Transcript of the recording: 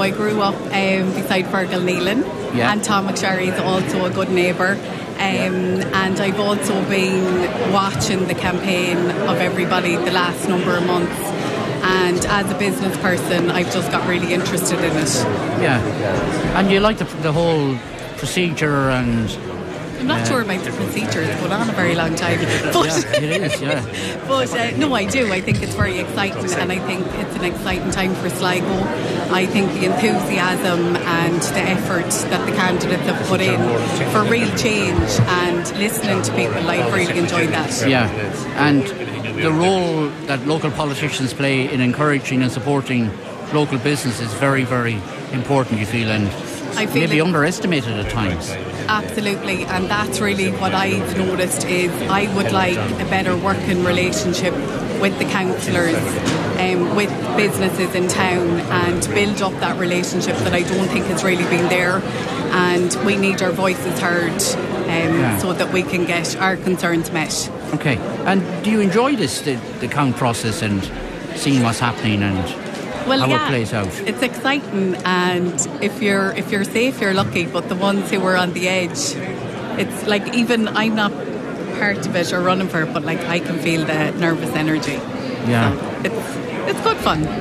I grew up beside Fergal Nealon, and Tom McSherry is also a good neighbour. And I've also been watching the campaign of everybody the last number of months, and as a business person I've just got really interested in it. And you like the whole procedure, and I'm not sure about the procedure, it's going on a very long time. But, it is, But no, I do. I think it's very exciting, and I think it's an exciting time for Sligo. I think the enthusiasm and the effort that the candidates have put in for real change and listening to people, I've really enjoyed that. And the role that local politicians play in encouraging and supporting local business is very, very important, you feel, and I feel maybe underestimated at times. Absolutely, and that's really what I've noticed is I would like a better working relationship with the councillors, with businesses in town, and build up that relationship that I don't think has really been there, and we need our voices heard so that we can get our concerns met. Okay, and do you enjoy the count process and seeing what's happening and how it plays out? It's exciting, and if you're safe, you're lucky. But the ones who are on the edge, it's like, even I'm not part of it or running for it, but like I can feel the nervous energy. So it's good fun.